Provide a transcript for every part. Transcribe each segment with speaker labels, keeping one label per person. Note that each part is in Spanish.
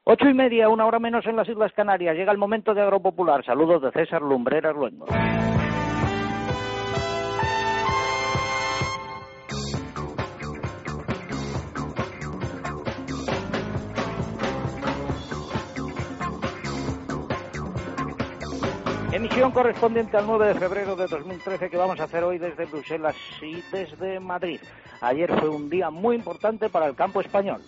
Speaker 1: 8:30, 1 hora menos en las Islas Canarias. Llega el momento de Agropopular. Saludos de César Lumbreras Luengo. Emisión correspondiente al 9 de febrero de 2013 que vamos a hacer hoy desde Bruselas y desde Madrid. Ayer fue un día muy importante para el campo español.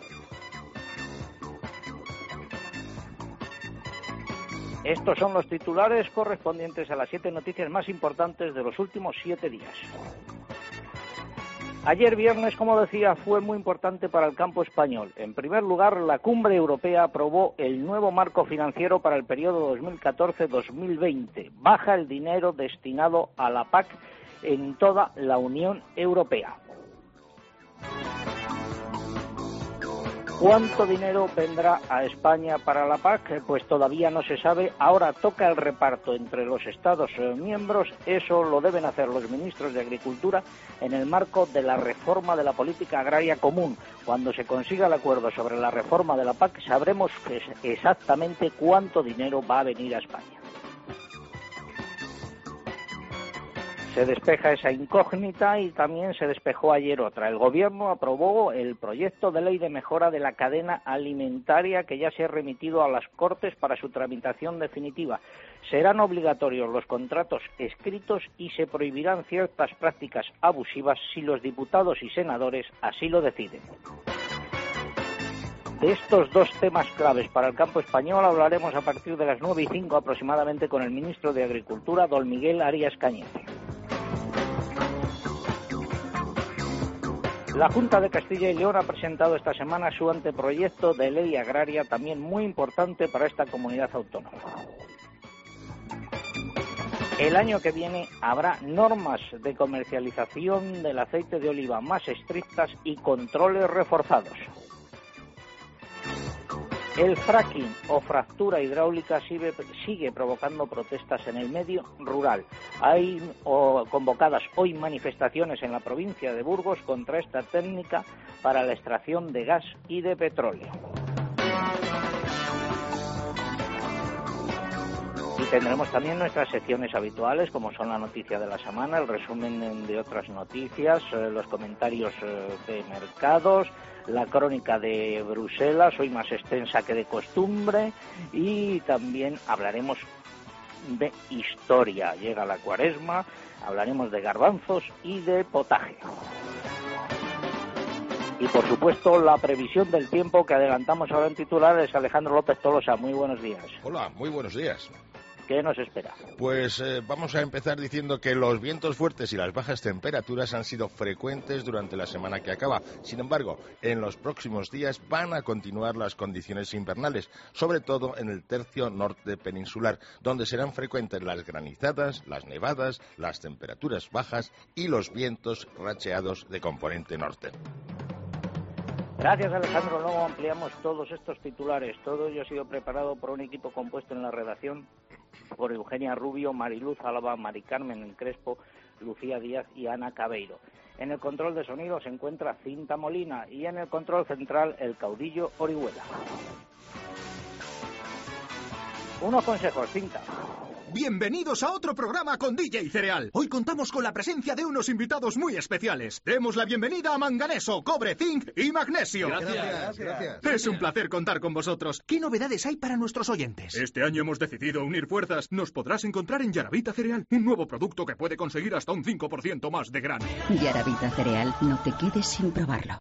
Speaker 1: Estos son los titulares correspondientes a las 7 noticias más importantes de los últimos 7 días. Ayer viernes, como decía, fue muy importante para el campo español. En primer lugar, la Cumbre Europea aprobó el nuevo marco financiero para el periodo 2014-2020. Baja el dinero destinado a la PAC en toda la Unión Europea. ¿Cuánto dinero vendrá a España para la PAC? Pues todavía no se sabe. Ahora toca el reparto entre los Estados miembros. Eso lo deben hacer los ministros de Agricultura en el marco de la reforma de la política agraria común. Cuando se consiga el acuerdo sobre la reforma de la PAC, sabremos exactamente cuánto dinero va a venir a España. Se despeja esa incógnita y también se despejó ayer otra. El Gobierno aprobó el proyecto de ley de mejora de la cadena alimentaria que ya se ha remitido a las Cortes para su tramitación definitiva. Serán obligatorios los contratos escritos y se prohibirán ciertas prácticas abusivas si los diputados y senadores así lo deciden. De estos dos temas claves para el campo español hablaremos a partir de las 9:05 aproximadamente con el ministro de Agricultura, don Miguel Arias Cañete. La Junta de Castilla y León ha presentado esta semana su anteproyecto de ley agraria, también muy importante para esta comunidad autónoma. El año que viene habrá normas de comercialización del aceite de oliva más estrictas y controles reforzados. El fracking o fractura hidráulica sigue provocando protestas en el medio rural. Hay convocadas hoy manifestaciones en la provincia de Burgos contra esta técnica para la extracción de gas y de petróleo. Y tendremos también nuestras secciones habituales, como son la noticia de la semana, el resumen de otras noticias, los comentarios de mercados, la crónica de Bruselas, hoy más extensa que de costumbre, y también hablaremos de historia. Llega la Cuaresma, hablaremos de garbanzos y de potaje. Y por supuesto la previsión del tiempo que adelantamos ahora en titulares. Alejandro López Tolosa, muy buenos días.
Speaker 2: Hola, muy buenos días.
Speaker 1: ¿Qué nos espera?
Speaker 2: Pues vamos a empezar diciendo que los vientos fuertes y las bajas temperaturas han sido frecuentes durante la semana que acaba. Sin embargo, en los próximos días van a continuar las condiciones invernales, sobre todo en el tercio norte peninsular, donde serán frecuentes las granizadas, las nevadas, las temperaturas bajas y los vientos racheados de componente norte.
Speaker 1: Gracias, Alejandro. Luego ampliamos todos estos titulares. Todo ello ha sido preparado por un equipo compuesto en la redacción por Eugenia Rubio, Mariluz Álava, Mari Carmen Crespo, Lucía Díaz y Ana Cabeiro. En el control de sonido se encuentra Cinta Molina y en el control central el caudillo Orihuela. Unos consejos, Cinta.
Speaker 3: Bienvenidos a otro programa con DJ Cereal. Hoy contamos con la presencia de unos invitados muy especiales. Demos la bienvenida a manganeso, cobre, zinc y magnesio.
Speaker 4: Gracias.
Speaker 3: Es un placer contar con vosotros. ¿Qué novedades hay para nuestros oyentes? Este año hemos decidido unir fuerzas. Nos podrás encontrar en Yaravita Cereal, un nuevo producto que puede conseguir hasta un 5% más de grano.
Speaker 5: Yaravita Cereal, no te quedes sin probarlo.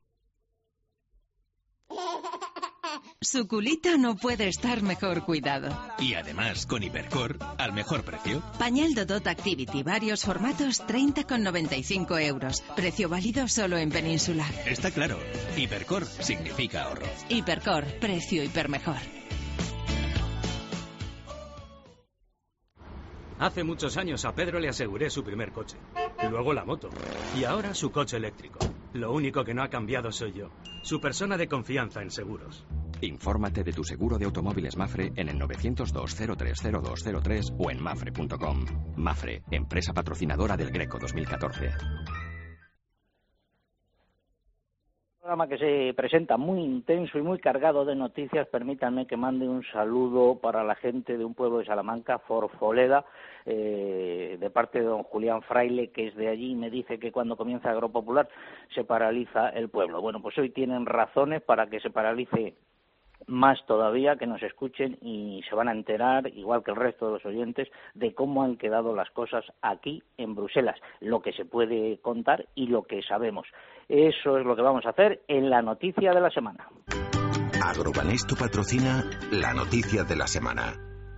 Speaker 6: Su culita no puede estar mejor cuidado.
Speaker 7: Y además, con Hipercor, al mejor precio.
Speaker 6: Pañal Dodot Activity, varios formatos, 30,95 euros. Precio válido solo en Península.
Speaker 7: Está claro, Hipercor significa ahorro.
Speaker 6: Hipercor, precio hipermejor.
Speaker 8: Hace muchos años a Pedro le aseguré su primer coche, luego la moto y ahora su coche eléctrico. Lo único que no ha cambiado soy yo, su persona de confianza en seguros.
Speaker 9: Infórmate de tu seguro de automóviles Mafre en el 902-030203 o en mafre.com. Mafre, empresa patrocinadora del Greco 2014.
Speaker 1: Programa que se presenta muy intenso y muy cargado de noticias. Permítanme que mande un saludo para la gente de un pueblo de Salamanca, Forfoleda, de parte de don Julián Fraile, que es de allí, y me dice que cuando comienza Agropopular se paraliza el pueblo. Bueno, pues hoy tienen razones para que se paralice más todavía, que nos escuchen y se van a enterar, igual que el resto de los oyentes, de cómo han quedado las cosas aquí en Bruselas, lo que se puede contar y lo que sabemos. Eso es lo que vamos a hacer en la noticia de la semana.
Speaker 4: Agrobanesto patrocina la noticia de la semana.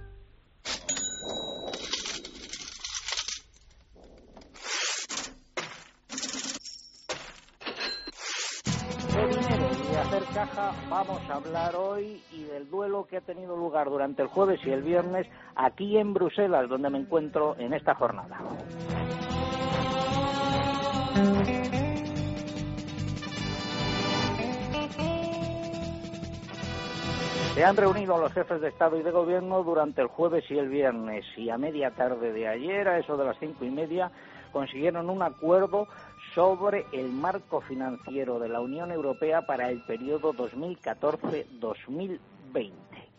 Speaker 1: Caja, vamos a hablar hoy y del duelo que ha tenido lugar durante el jueves y el viernes aquí en Bruselas, donde me encuentro en esta jornada. Se han reunido los jefes de Estado y de Gobierno durante el jueves y el viernes, y a media tarde de ayer, a eso de las 5:30, consiguieron un acuerdo sobre el marco financiero de la Unión Europea para el periodo 2014-2020.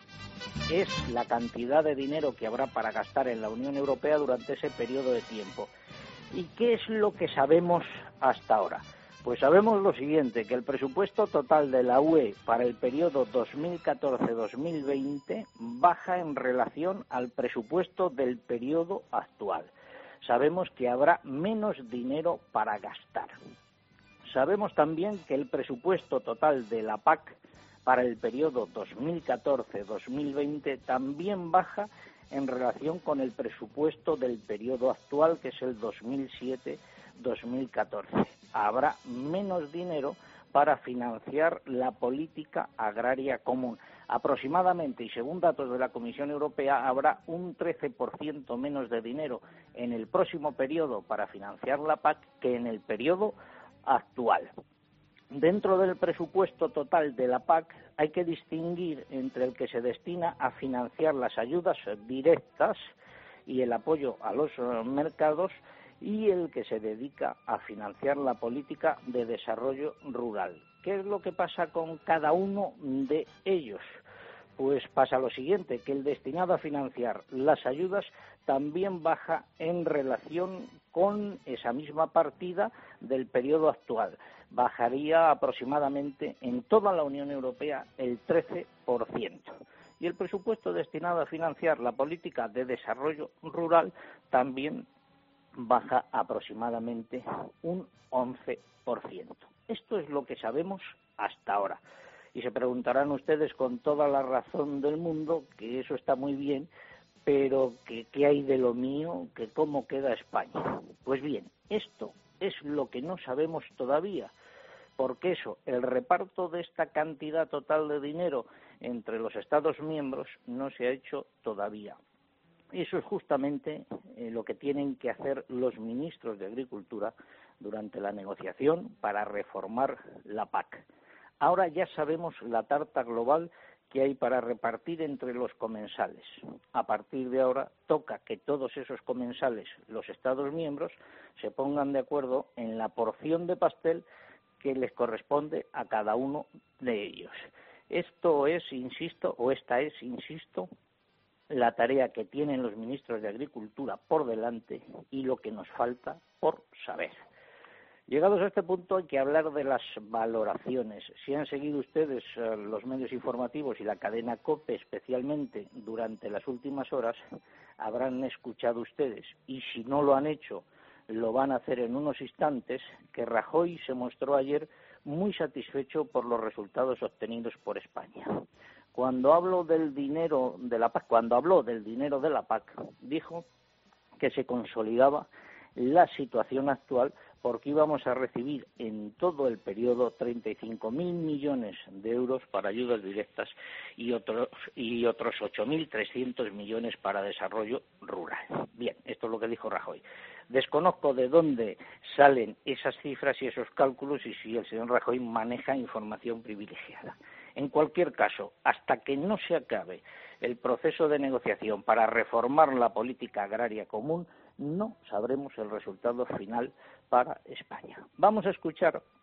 Speaker 1: Es la cantidad de dinero que habrá para gastar en la Unión Europea durante ese periodo de tiempo. ¿Y qué es lo que sabemos hasta ahora? Pues sabemos lo siguiente, que el presupuesto total de la UE para el periodo 2014-2020 baja en relación al presupuesto del periodo actual. Sabemos que habrá menos dinero para gastar. Sabemos también que el presupuesto total de la PAC para el periodo 2014-2020 también baja en relación con el presupuesto del periodo actual, que es el 2007-2014. Habrá menos dinero para financiar la política agraria común. Aproximadamente, y según datos de la Comisión Europea, habrá un 13% menos de dinero en el próximo periodo para financiar la PAC que en el periodo actual. Dentro del presupuesto total de la PAC hay que distinguir entre el que se destina a financiar las ayudas directas y el apoyo a los mercados y el que se dedica a financiar la política de desarrollo rural. ¿Qué es lo que pasa con cada uno de ellos? Pues pasa lo siguiente, que el destinado a financiar las ayudas también baja en relación con esa misma partida del periodo actual. Bajaría aproximadamente en toda la Unión Europea el 13%. Y el presupuesto destinado a financiar la política de desarrollo rural también baja aproximadamente un 11%. Esto es lo que sabemos hasta ahora. Y se preguntarán ustedes con toda la razón del mundo que eso está muy bien, pero que ¿qué hay de lo mío? Que ¿cómo queda España? Pues bien, esto es lo que no sabemos todavía, porque eso, el reparto de esta cantidad total de dinero entre los Estados miembros no se ha hecho todavía. Eso es justamente lo que tienen que hacer los ministros de Agricultura durante la negociación para reformar la PAC. Ahora ya sabemos la tarta global que hay para repartir entre los comensales. A partir de ahora toca que todos esos comensales, los Estados miembros, se pongan de acuerdo en la porción de pastel que les corresponde a cada uno de ellos. Esta es, insisto, la tarea que tienen los ministros de Agricultura por delante y lo que nos falta por saber. Llegados a este punto hay que hablar de las valoraciones. Si han seguido ustedes los medios informativos y la cadena COPE especialmente durante las últimas horas, habrán escuchado ustedes, y si no lo han hecho, lo van a hacer en unos instantes, que Rajoy se mostró ayer muy satisfecho por los resultados obtenidos por España. Cuando habló del dinero de la PAC, dijo que se consolidaba la situación actual porque íbamos a recibir en todo el periodo 35.000 millones de euros para ayudas directas y otros 8.300 millones para desarrollo rural. Bien, esto es lo que dijo Rajoy. Desconozco de dónde salen esas cifras y esos cálculos y si el señor Rajoy maneja información privilegiada. En cualquier caso, hasta que no se acabe el proceso de negociación para reformar la política agraria común, no sabremos el resultado final para España. Vamos a escuchar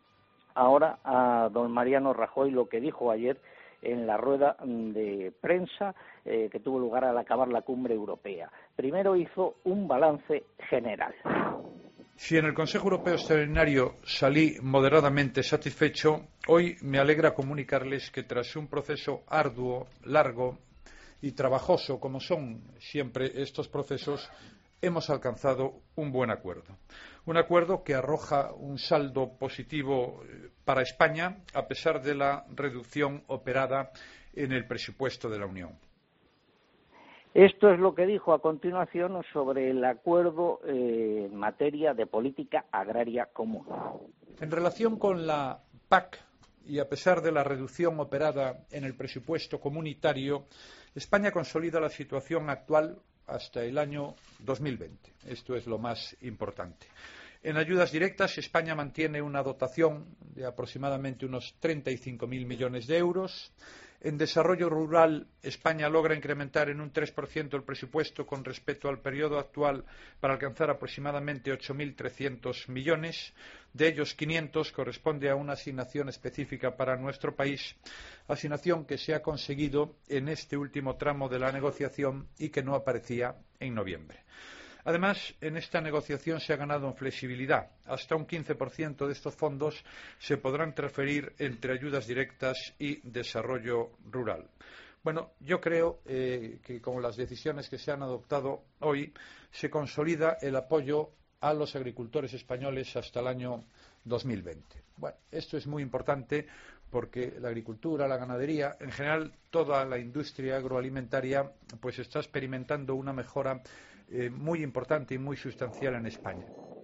Speaker 1: ahora a don Mariano Rajoy lo que dijo ayer en la rueda de prensa que tuvo lugar al acabar la cumbre europea. Primero hizo un balance general.
Speaker 10: Si en el Consejo Europeo Extraordinario salí moderadamente satisfecho, hoy me alegra comunicarles que tras un proceso arduo, largo y trabajoso, como son siempre estos procesos, hemos alcanzado un buen acuerdo. Un acuerdo que arroja un saldo positivo para España, a pesar de la reducción operada en el presupuesto de la Unión.
Speaker 1: Esto es lo que dijo a continuación sobre el acuerdo en materia de política agraria común.
Speaker 10: En relación con la PAC, y a pesar de la reducción operada en el presupuesto comunitario, España consolida la situación actual hasta el año 2020. Esto es lo más importante. En ayudas directas, España mantiene una dotación de aproximadamente unos 35.000 millones de euros. En desarrollo rural, España logra incrementar en un 3% el presupuesto con respecto al periodo actual para alcanzar aproximadamente 8.300 millones. De ellos, 500 corresponde a una asignación específica para nuestro país, asignación que se ha conseguido en este último tramo de la negociación y que no aparecía en noviembre. Además, en esta negociación se ha ganado en flexibilidad. Hasta un 15% de estos fondos se podrán transferir entre ayudas directas y desarrollo rural. Bueno, yo creo que con las decisiones que se han adoptado hoy se consolida el apoyo a los agricultores españoles hasta el año 2020. Bueno, esto es muy importante porque la agricultura, la ganadería, en general toda la industria agroalimentaria, pues está experimentando una mejora muy importante y muy sustancial en España.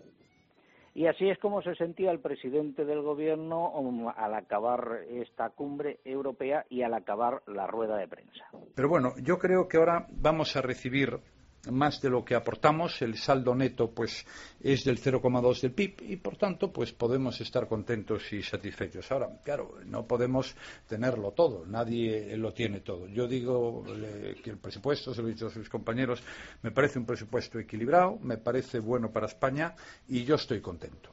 Speaker 1: Y así es como se sentía el presidente del Gobierno al acabar esta cumbre europea y al acabar la rueda de prensa.
Speaker 10: Pero bueno, yo creo que ahora vamos a recibir más de lo que aportamos. El saldo neto pues es del 0,2 del PIB y por tanto pues podemos estar contentos y satisfechos. Ahora, claro, no podemos tenerlo todo, nadie lo tiene todo. Yo digo que el presupuesto, se lo he dicho a sus compañeros, me parece un presupuesto equilibrado, me parece bueno para España y yo estoy contento.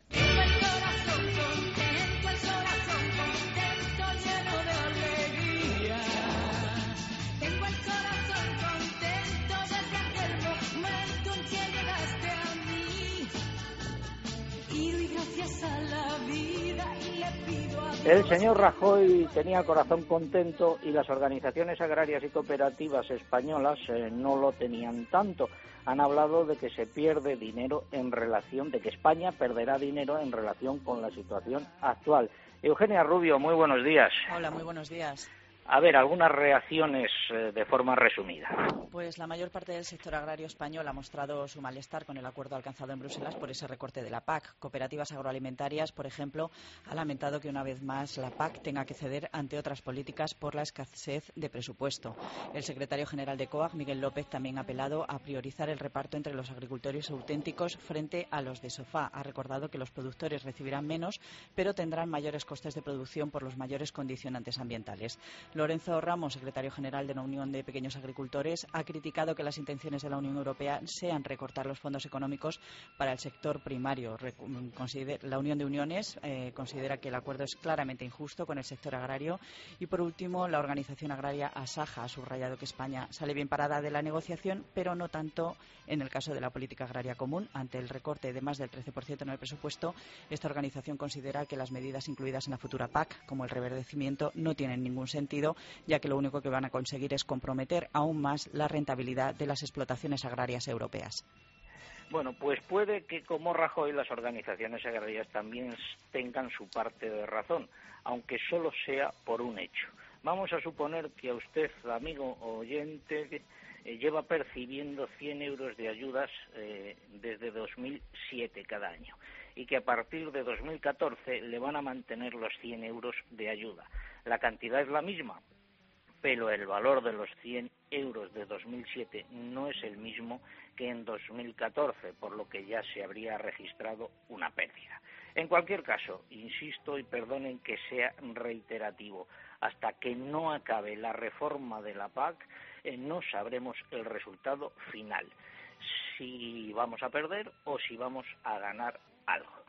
Speaker 1: El señor Rajoy tenía el corazón contento y las organizaciones agrarias y cooperativas españolas no lo tenían tanto. Han hablado de que se pierde dinero en relación, de que España perderá dinero en relación con la situación actual. Eugenia Rubio, muy buenos días.
Speaker 11: Hola, muy buenos días.
Speaker 1: A ver, algunas reacciones de forma resumida.
Speaker 11: Pues la mayor parte del sector agrario español ha mostrado su malestar con el acuerdo alcanzado en Bruselas por ese recorte de la PAC. Cooperativas agroalimentarias, por ejemplo, han lamentado que una vez más la PAC tenga que ceder ante otras políticas por la escasez de presupuesto. El secretario general de COAG, Miguel López, también ha apelado a priorizar el reparto entre los agricultores auténticos frente a los de sofá. Ha recordado que los productores recibirán menos, pero tendrán mayores costes de producción por los mayores condicionantes ambientales. Lorenzo Ramos, secretario general de la Unión de Pequeños Agricultores, ha criticado que las intenciones de la Unión Europea sean recortar los fondos económicos para el sector primario. La Unión de Uniones considera que el acuerdo es claramente injusto con el sector agrario. Y, por último, la organización agraria Asaja ha subrayado que España sale bien parada de la negociación, pero no tanto en el caso de la política agraria común. Ante el recorte de más del 13% en el presupuesto, esta organización considera que las medidas incluidas en la futura PAC, como el reverdecimiento, no tienen ningún sentido, ya que lo único que van a conseguir es comprometer aún más la rentabilidad de las explotaciones agrarias europeas.
Speaker 1: Bueno, pues puede que como Rajoy las organizaciones agrarias también tengan su parte de razón, aunque solo sea por un hecho. Vamos a suponer que a usted, amigo oyente, lleva percibiendo 100 euros de ayudas desde 2007 cada año y que a partir de 2014 le van a mantener los 100 euros de ayuda. La cantidad es la misma, pero el valor de los 100 euros de 2007 no es el mismo que en 2014, por lo que ya se habría registrado una pérdida. En cualquier caso, insisto y perdonen que sea reiterativo, hasta que no acabe la reforma de la PAC no sabremos el resultado final, si vamos a perder o si vamos a ganar algo.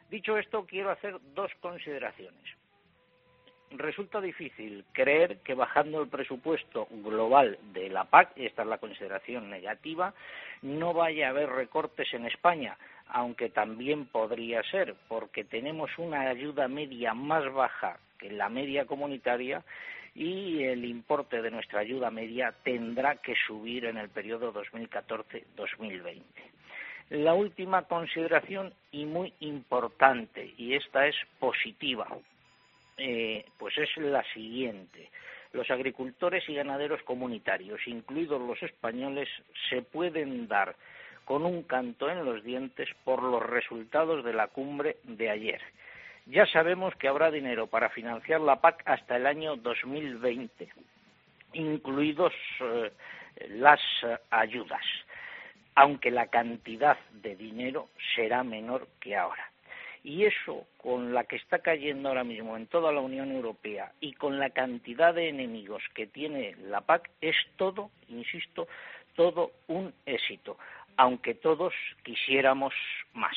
Speaker 1: Dicho esto, quiero hacer dos consideraciones. Resulta difícil creer que bajando el presupuesto global de la PAC, y esta es la consideración negativa, no vaya a haber recortes en España, aunque también podría ser, porque tenemos una ayuda media más baja que la media comunitaria y el importe de nuestra ayuda media tendrá que subir en el periodo 2014-2020. La última consideración, y muy importante, y esta es positiva, pues es la siguiente. Los agricultores y ganaderos comunitarios, incluidos los españoles, se pueden dar con un canto en los dientes por los resultados de la cumbre de ayer. Ya sabemos que habrá dinero para financiar la PAC hasta el año 2020, incluidos las ayudas, aunque la cantidad de dinero será menor que ahora. Y eso, con la que está cayendo ahora mismo en toda la Unión Europea y con la cantidad de enemigos que tiene la PAC, es todo, insisto, todo un éxito, aunque todos quisiéramos más.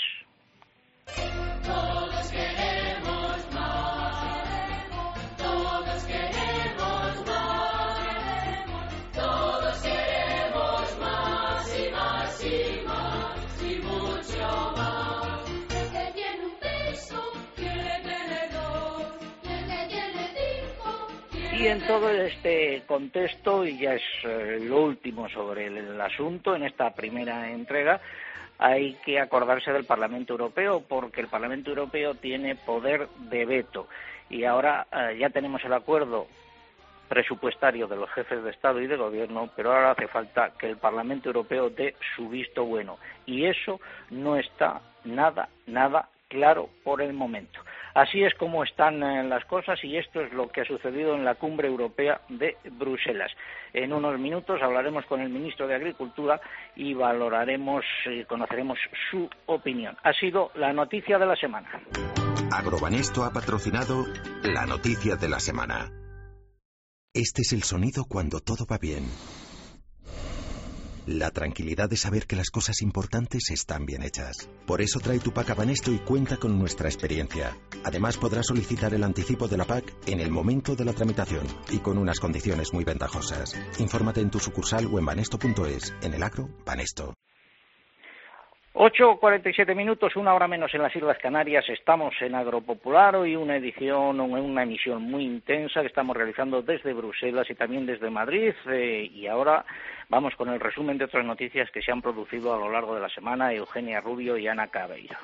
Speaker 12: Todos queremos más, todos queremos más, todos queremos más y más y más y mucho más.
Speaker 1: Y en todo este contexto, y ya es lo último sobre el asunto en esta primera entrega, hay que acordarse del Parlamento Europeo, porque el Parlamento Europeo tiene poder de veto. Y ahora ya tenemos el acuerdo presupuestario de los jefes de Estado y de Gobierno, pero ahora hace falta que el Parlamento Europeo dé su visto bueno. Y eso no está nada claro por el momento. Así es como están las cosas y esto es lo que ha sucedido en la Cumbre Europea de Bruselas. En unos minutos hablaremos con el ministro de Agricultura y valoraremos y conoceremos su opinión. Ha sido la noticia de la semana.
Speaker 4: Agrobanesto ha patrocinado la noticia de la semana. Este es el sonido cuando todo va bien. La tranquilidad de saber que las cosas importantes están bien hechas. Por eso trae tu PAC a Banesto y cuenta con nuestra experiencia. Además podrás solicitar el anticipo de la PAC en el momento de la tramitación y con unas condiciones muy ventajosas. Infórmate en tu sucursal o en banesto.es. En el agro, Banesto.
Speaker 1: 8:47 minutos, una hora menos en las Islas Canarias. Estamos en Agropopular, hoy una emisión muy intensa que estamos realizando desde Bruselas y también desde Madrid. Y ahora vamos con el resumen de otras noticias que se han producido a lo largo de la semana. Eugenia Rubio y Ana Cabeiro.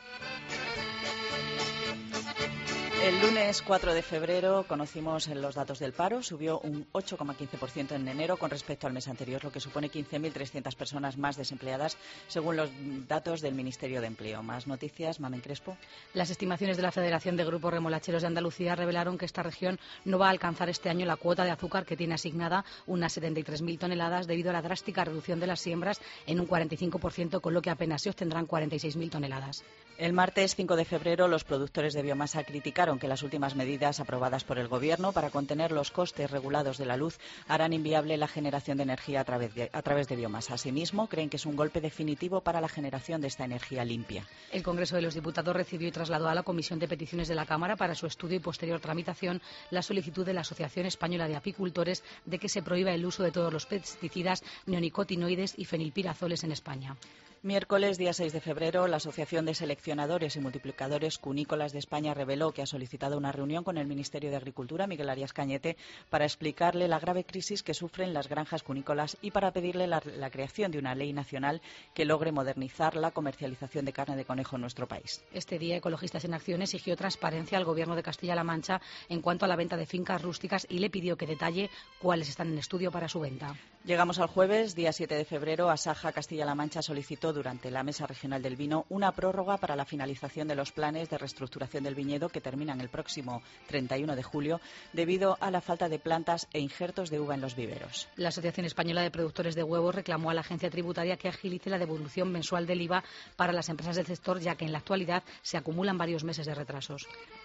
Speaker 11: El lunes 4 de febrero conocimos los datos del paro. Subió un 8,15% en enero con respecto al mes anterior, lo que supone 15.300 personas más desempleadas, según los datos del Ministerio de Empleo. Más noticias, Mamen Crespo.
Speaker 13: Las estimaciones de la Federación de Grupos Remolacheros de Andalucía revelaron que esta región no va a alcanzar este año la cuota de azúcar que tiene asignada, unas 73.000 toneladas, debido a la drástica reducción de las siembras en un 45%, con lo que apenas se obtendrán 46.000 toneladas.
Speaker 11: El martes 5 de febrero, los productores de biomasa criticaron que las últimas medidas aprobadas por el Gobierno para contener los costes regulados de la luz harán inviable la generación de energía a través de biomasa. Asimismo, creen que es un golpe definitivo para la generación de esta energía limpia.
Speaker 13: El Congreso de los Diputados recibió y trasladó a la Comisión de Peticiones de la Cámara para su estudio y posterior tramitación la solicitud de la Asociación Española de Apicultores de que se prohíba el uso de todos los pesticidas, neonicotinoides y fenilpirazoles en España.
Speaker 11: Miércoles, día 6 de febrero, la Asociación de Seleccionadores y Multiplicadores Cunícolas de España reveló que ha solicitado una reunión con el Ministerio de Agricultura, Miguel Arias Cañete, para explicarle la grave crisis que sufren las granjas cunícolas y para pedirle la creación de una ley nacional que logre modernizar la comercialización de carne de conejo en nuestro país.
Speaker 13: Este día, Ecologistas en Acción exigió transparencia al Gobierno de Castilla-La Mancha en cuanto a la venta de fincas rústicas y le pidió que detalle cuáles están en estudio para su venta.
Speaker 11: Llegamos al jueves, día 7 de febrero. Asaja Castilla-La Mancha solicitó durante la Mesa Regional del Vino una prórroga para la finalización de los planes de reestructuración del viñedo que terminan el próximo 31 de julio debido a la falta de plantas e injertos de uva en los viveros.
Speaker 13: La Asociación Española de Productores de Huevos reclamó a la agencia tributaria que agilice la devolución mensual del IVA para las empresas del sector, ya que en la actualidad se acumulan varios meses de retrasos.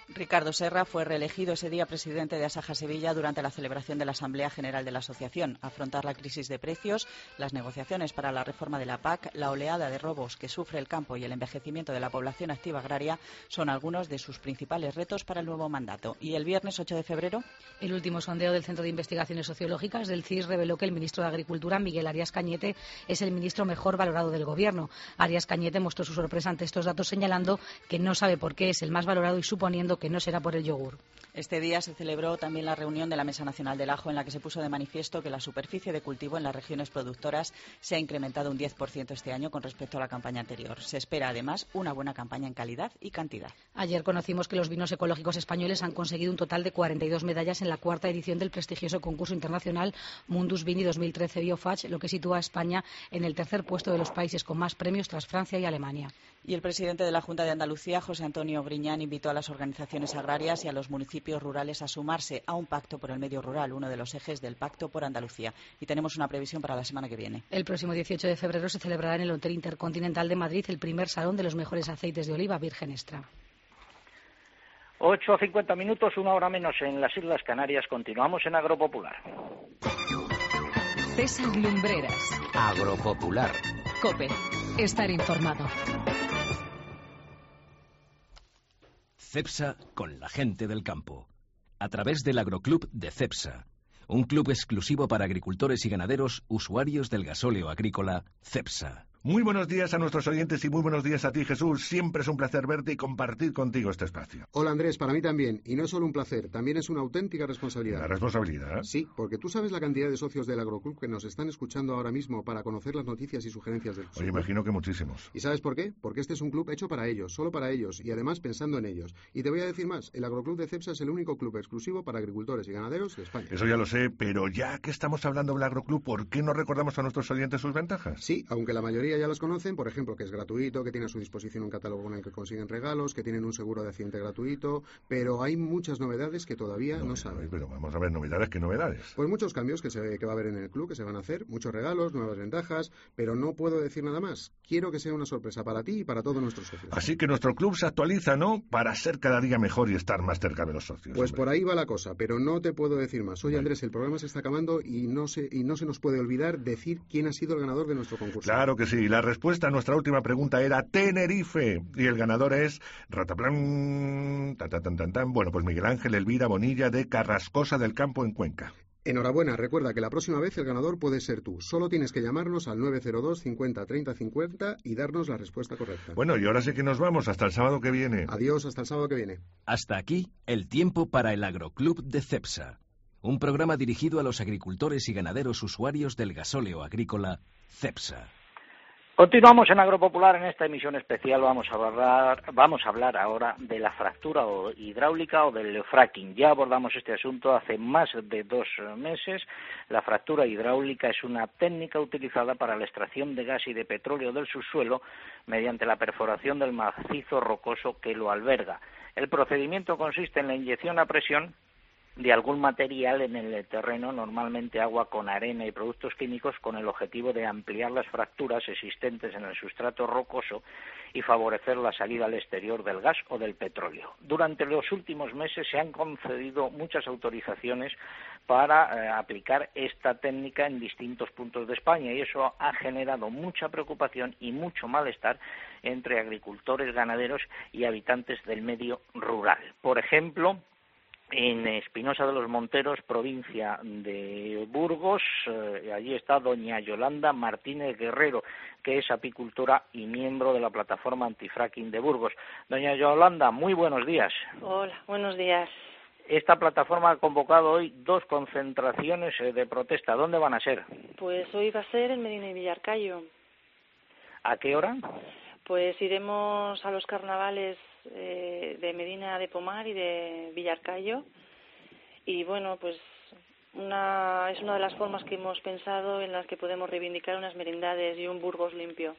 Speaker 11: Ricardo Serra fue reelegido ese día presidente de Asaja Sevilla durante la celebración de la Asamblea General de la Asociación. Afrontar la crisis de precios, las negociaciones para la reforma de la PAC, la oleada de robos que sufre el campo y el envejecimiento de la población activa agraria son algunos de sus principales retos para el nuevo mandato. Y el viernes 8 de febrero,
Speaker 13: el último sondeo del Centro de Investigaciones Sociológicas del CIS reveló que el ministro de Agricultura, Miguel Arias Cañete, es el ministro mejor valorado del Gobierno. Arias Cañete mostró su sorpresa ante estos datos, señalando que no sabe por qué es el más valorado y suponiendo que no será por el yogur.
Speaker 11: Este día se celebró también la reunión de la Mesa Nacional del Ajo, en la que se puso de manifiesto que la superficie de cultivo en las regiones productoras se ha incrementado un 10% este año con respecto a la campaña anterior. Se espera, además, una buena campaña en calidad y cantidad.
Speaker 13: Ayer conocimos que los vinos ecológicos españoles han conseguido un total de 42 medallas en la cuarta edición del prestigioso concurso internacional Mundus Vini 2013 Biofach, lo que sitúa a España en el tercer puesto de los países con más premios tras Francia y Alemania.
Speaker 11: Y el presidente de la Junta de Andalucía, José Antonio Griñán, invitó a las organizaciones agrarias y a los municipios rurales a sumarse a un pacto por el medio rural, uno de los ejes del Pacto por Andalucía. Y tenemos una previsión para la semana que viene.
Speaker 13: El próximo 18 de febrero se celebrará en el Hotel Intercontinental de Madrid el primer salón de los mejores aceites de oliva virgen extra.
Speaker 1: 8:50 minutos, 1 hora menos en las Islas Canarias. Continuamos en Agropopular.
Speaker 6: César Lumbreras.
Speaker 7: Agropopular.
Speaker 6: COPE. Estar informado.
Speaker 7: CEPSA con la gente del campo. A través del Agroclub de CEPSA. Un club exclusivo para agricultores y ganaderos usuarios del gasóleo agrícola CEPSA.
Speaker 2: Muy buenos días a nuestros oyentes y muy buenos días a ti, Jesús. Siempre es un placer verte y compartir contigo este espacio.
Speaker 14: Hola, Andrés, para mí también. Y no es solo un placer, también es una auténtica responsabilidad.
Speaker 2: ¿La responsabilidad?
Speaker 14: Sí, porque tú sabes la cantidad de socios del Agroclub que nos están escuchando ahora mismo para conocer las noticias y sugerencias del club.
Speaker 2: Oye, imagino que muchísimos.
Speaker 14: ¿Y sabes por qué? Porque este es un club hecho para ellos, solo para ellos, y además pensando en ellos. Y te voy a decir más, el Agroclub de CEPSA es el único club exclusivo para agricultores y ganaderos de España.
Speaker 2: Eso ya lo sé, pero ya que estamos hablando del Agroclub, ¿por qué no recordamos a nuestros oyentes sus ventajas?
Speaker 14: Sí, aunque la mayoría ya las conocen, por ejemplo, que es gratuito, que tiene a su disposición un catálogo con el que consiguen regalos, que tienen un seguro de accidente gratuito, pero hay muchas novedades que todavía no saben.
Speaker 2: Pero vamos a ver, novedades, ¿qué novedades?
Speaker 14: Pues muchos cambios que va a haber en el club, que se van a hacer, muchos regalos, nuevas ventajas, pero no puedo decir nada más. Quiero que sea una sorpresa para ti y para todos nuestros socios.
Speaker 2: Así que nuestro club se actualiza, ¿no? Para ser cada día mejor y estar más cerca de los socios.
Speaker 14: Pues por ahí va la cosa, pero no te puedo decir más. Oye, Andrés, el programa se está acabando y no se nos puede olvidar decir quién ha sido el ganador de nuestro concurso.
Speaker 2: Claro que sí. La respuesta a nuestra última pregunta era Tenerife. Y el ganador es Rataplan. Bueno, pues Miguel Ángel Elvira Bonilla de Carrascosa del Campo en Cuenca.
Speaker 14: Enhorabuena, recuerda que la próxima vez el ganador puede ser tú. Solo tienes que llamarnos al 902 50 30 50 y darnos la respuesta correcta.
Speaker 2: Bueno, y ahora sí que nos vamos. Hasta el sábado que viene.
Speaker 14: Adiós, hasta el sábado que viene.
Speaker 7: Hasta aquí el tiempo para el Agroclub de CEPSA. Un programa dirigido a los agricultores y ganaderos usuarios del gasóleo agrícola CEPSA.
Speaker 1: Continuamos en Agropopular. En esta emisión especial vamos a hablar ahora de la fractura hidráulica o del fracking. Ya abordamos este asunto hace más de 2 meses. La fractura hidráulica es una técnica utilizada para la extracción de gas y de petróleo del subsuelo mediante la perforación del macizo rocoso que lo alberga. El procedimiento consiste en la inyección a presión de algún material en el terreno, normalmente agua con arena y productos químicos, con el objetivo de ampliar las fracturas existentes en el sustrato rocoso y favorecer la salida al exterior del gas o del petróleo. Durante los últimos meses se han concedido muchas autorizaciones para aplicar esta técnica en distintos puntos de España y eso ha generado mucha preocupación y mucho malestar entre agricultores, ganaderos y habitantes del medio rural. Por ejemplo, en Espinosa de los Monteros, provincia de Burgos, allí está doña Yolanda Martínez Guerrero, que es apicultora y miembro de la plataforma antifracking de Burgos. Doña Yolanda, muy buenos días.
Speaker 15: Hola, buenos días.
Speaker 1: Esta plataforma ha convocado hoy 2 concentraciones de protesta. ¿Dónde van a ser?
Speaker 15: Pues hoy va a ser en Medina y Villarcayo.
Speaker 1: ¿A qué hora?
Speaker 15: Pues iremos a los carnavales de Medina de Pomar y de Villarcayo y bueno, pues es una de las formas que hemos pensado en las que podemos reivindicar unas merindades y un Burgos limpio.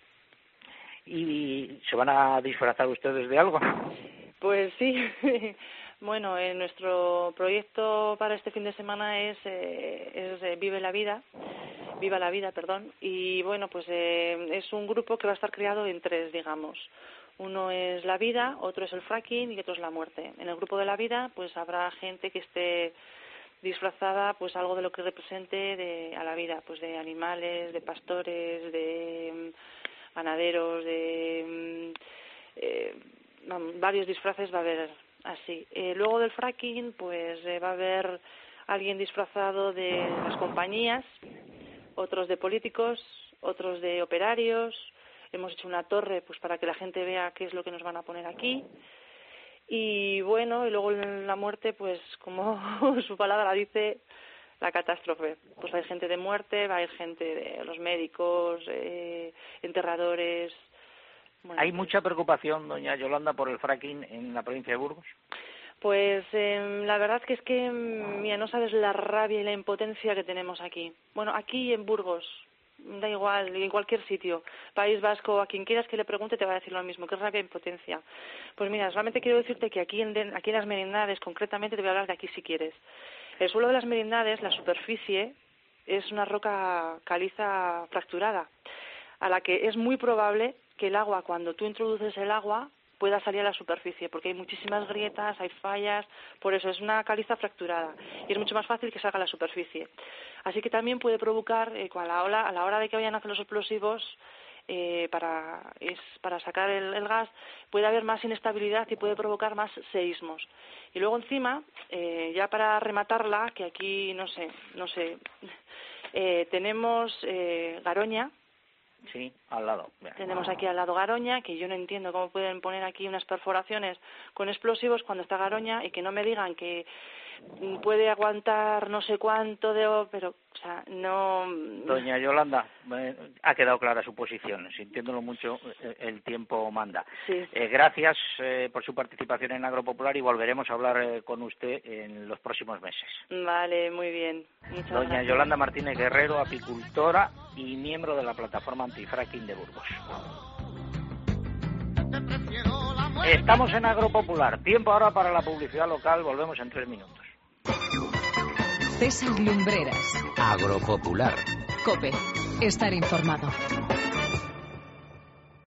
Speaker 1: ¿Y se van a disfrazar ustedes de algo?
Speaker 15: Pues sí. Bueno, nuestro proyecto para este fin de semana es Viva la Vida, y bueno, pues es un grupo que va a estar creado en 3, digamos. Uno es la vida, otro es el fracking y otro es la muerte. En el grupo de la vida, pues habrá gente que esté disfrazada, pues algo de lo que represente a la vida, pues de animales, de pastores, de ganaderos, de varios disfraces va a haber así. Luego del fracking, pues va a haber alguien disfrazado de las compañías, otros de políticos, otros de operarios. Hemos hecho una torre pues para que la gente vea qué es lo que nos van a poner aquí. Y bueno, y luego en la muerte, pues como su palabra dice, la catástrofe. Pues va a ir gente de muerte, va a ir gente de los médicos, enterradores. Bueno,
Speaker 1: ¿Hay mucha preocupación, doña Yolanda, por el fracking en la provincia de Burgos?
Speaker 15: Pues la verdad es que, mira, no sabes la rabia y la impotencia que tenemos aquí. Bueno, aquí en Burgos, da igual, en cualquier sitio, País Vasco, a quien quieras que le pregunte te va a decir lo mismo, que es rabia e impotencia. Pues mira, solamente quiero decirte que aquí en las merindades, concretamente te voy a hablar de aquí si quieres. El suelo de las merindades, la superficie, es una roca caliza fracturada, a la que es muy probable que el agua, cuando tú introduces el agua, pueda salir a la superficie, porque hay muchísimas grietas, hay fallas, por eso es una caliza fracturada y es mucho más fácil que salga a la superficie. Así que también puede provocar, a la hora de que vayan a hacer los explosivos, para sacar el gas, puede haber más inestabilidad y puede provocar más seísmos. Y luego encima, ya para rematarla, que aquí no sé, tenemos Garoña.
Speaker 1: Sí, al lado.
Speaker 15: Tenemos aquí al lado Garoña, que yo no entiendo cómo pueden poner aquí unas perforaciones con explosivos cuando está Garoña y que no me digan que puede aguantar no sé cuánto pero, o sea, no...
Speaker 1: Doña Yolanda, ha quedado clara su posición. Sintiéndolo mucho, el tiempo manda.
Speaker 15: Sí.
Speaker 1: Gracias por su participación en Agropopular y volveremos a hablar con usted en los próximos meses.
Speaker 15: Vale, muy bien. Muchas
Speaker 1: Doña
Speaker 15: gracias.
Speaker 1: Yolanda Martínez Guerrero, apicultora y miembro de la plataforma antifracking de Burgos. Estamos en Agropopular. Tiempo ahora para la publicidad local. Volvemos en 3 minutos.
Speaker 6: César Lumbreras.
Speaker 9: Agropopular.
Speaker 6: COPE. Estar informado.